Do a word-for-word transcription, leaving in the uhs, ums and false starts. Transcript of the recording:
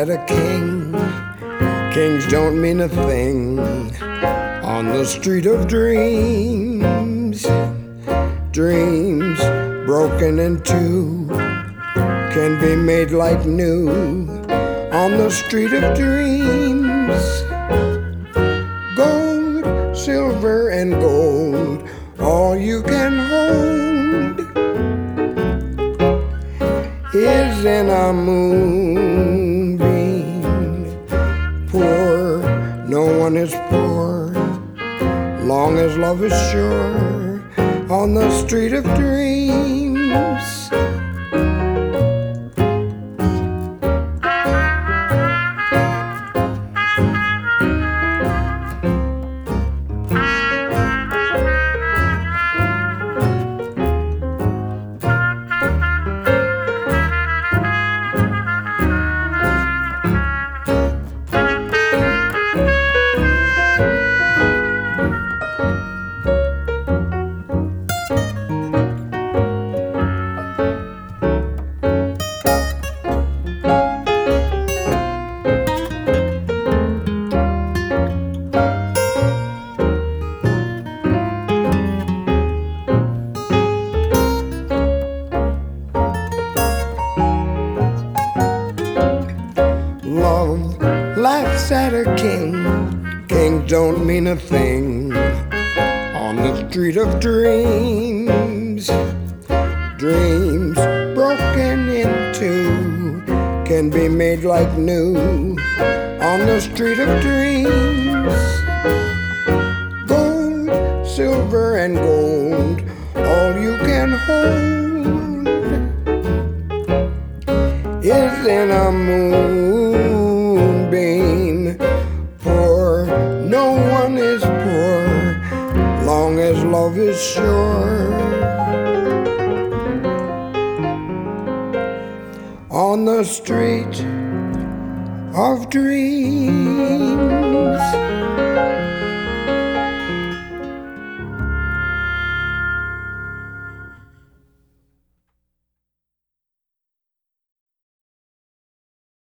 said a king. Kings don't mean a thing on the street of dreams. Dreams broken in two can be made like new on the street of dreams. Gold, silver, and gold, all you can hold is in a moonbeam. Poor, no one is poor, long as love is sure on the street of dreams. Love laughs at a king. Kings don't mean a thing on the street of dreams. Dreams broken in two can be made like new on the street of dreams. Gold, silver, and gold, all you can hold is in a moonbeam. Poor, no one is poor, long as love is sure on the street of dreams.